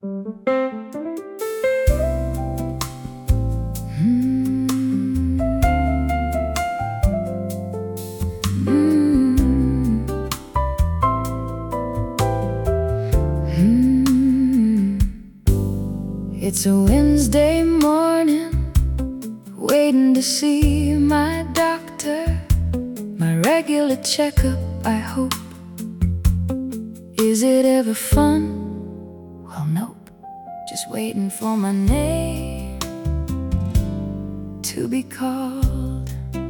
It's a Wednesday morning, waiting to see my doctor. My regular checkup, I hope. Is it ever fun? Well, nope. Just waiting for my name to be called.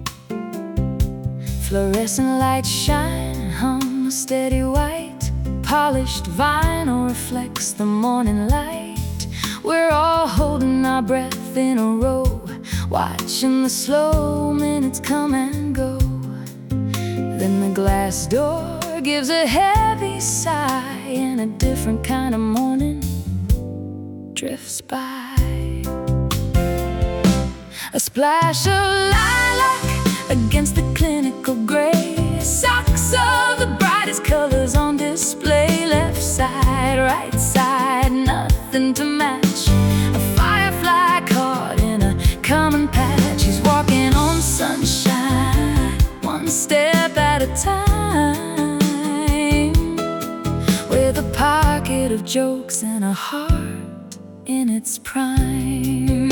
Fluorescent lights shine on a steady white. Polished vinyl reflects the morning light. We're all holding our breath in a row, watching the slow minutes come and go. Then the glass door gives a heavy sigh, and a different kind of morning drifts by. A splash of lilac against the clinical gray. Socks of the brightest colors on display. Left side, right side, nothing to match. A firefly caught in a common patch. He's walking on sunshine, one step at a time, with a pocket of jokes and a heart in its prime.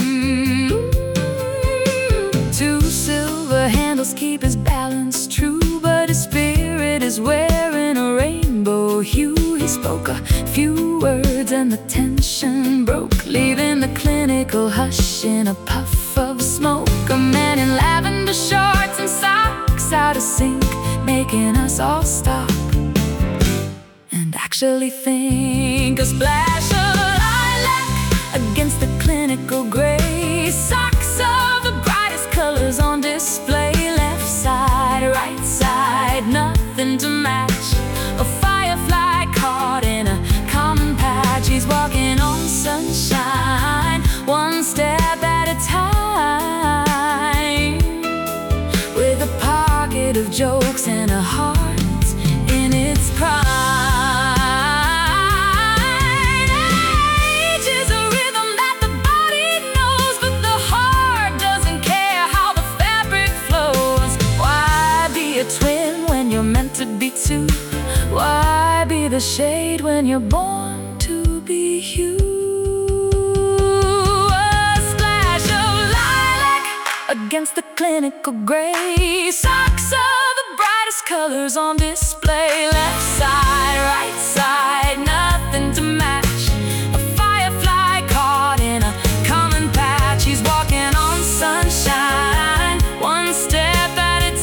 Two silver handles keep his balance true, but his spirit is wearing a rainbow hue. He spoke a few words and the tension broke, leaving the clinical hush in a puff of smoke. A man in lavender shorts and socks, out of sync, making us all stop and actually think. A splash of lilac against the clinical gray. Socks of the brightest colors on display. Left side, right side, nothing to match. A firefly caught in a common patch. He's walking on sunshine, one step at a time, with a pocket of jokes and a heart in its prime. Age is a rhythm that the body knows, but the heart doesn't care how the fabric flows. Why be a twin when you're meant to be two? Why be the shade when you're born to be you? A splash of lilac against the clinical gray. Socks of the brightest colors on display. Left side, right side, nothing to match. A firefly caught in a common patch. He's walking on sunshine, one step at a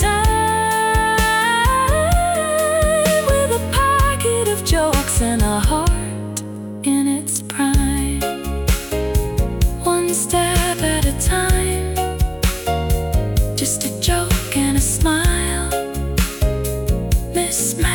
time, with a pocket of jokes and a heart in its prime. One step at a time, just a joke and a smile mismatched.